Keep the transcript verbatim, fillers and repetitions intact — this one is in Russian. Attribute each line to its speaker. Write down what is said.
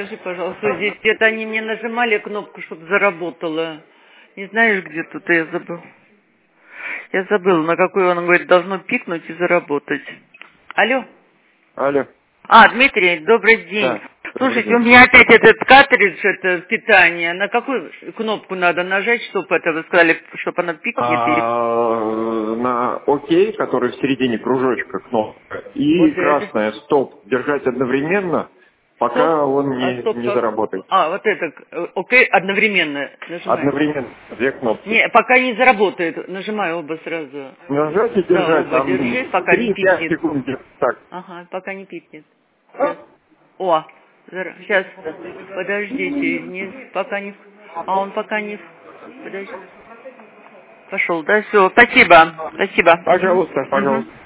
Speaker 1: Скажи, пожалуйста, здесь где-то они мне нажимали кнопку, чтобы заработало. Не знаешь, где тут, я забыл. Я забыл, на какой он говорит, должно пикнуть и заработать. Алло.
Speaker 2: Алло.
Speaker 1: А, Дмитрий, добрый день.
Speaker 2: Да, добрый
Speaker 1: Слушайте,
Speaker 2: день.
Speaker 1: у меня опять этот картридж, это питание. На какую кнопку надо нажать, чтобы это, вы сказали, чтобы она пикнет? И...
Speaker 2: А, на ОК, который в середине кружочка кнопка, и
Speaker 1: Вот это.
Speaker 2: красная стоп держать одновременно,
Speaker 1: Стоп.
Speaker 2: пока он
Speaker 1: А
Speaker 2: не,
Speaker 1: стоп
Speaker 2: не
Speaker 1: как?
Speaker 2: заработает.
Speaker 1: А, вот это. э, Окей, одновременно нажимаем.
Speaker 2: Одновременно две кнопки.
Speaker 1: Не, пока не заработает. Нажимаю оба сразу.
Speaker 2: Нажать и
Speaker 1: Да,
Speaker 2: держать,
Speaker 1: оба
Speaker 2: там
Speaker 1: держи, пока не
Speaker 2: три-пять
Speaker 1: пикнет.
Speaker 2: секунд. Так.
Speaker 1: Ага, пока не пикнет. Сейчас. О, сейчас. Подождите, не, пока не... А он пока не... Подожди. Пошел, да, все. Спасибо. Спасибо. Угу.
Speaker 2: Пожалуйста,
Speaker 1: Угу.
Speaker 2: пожалуйста.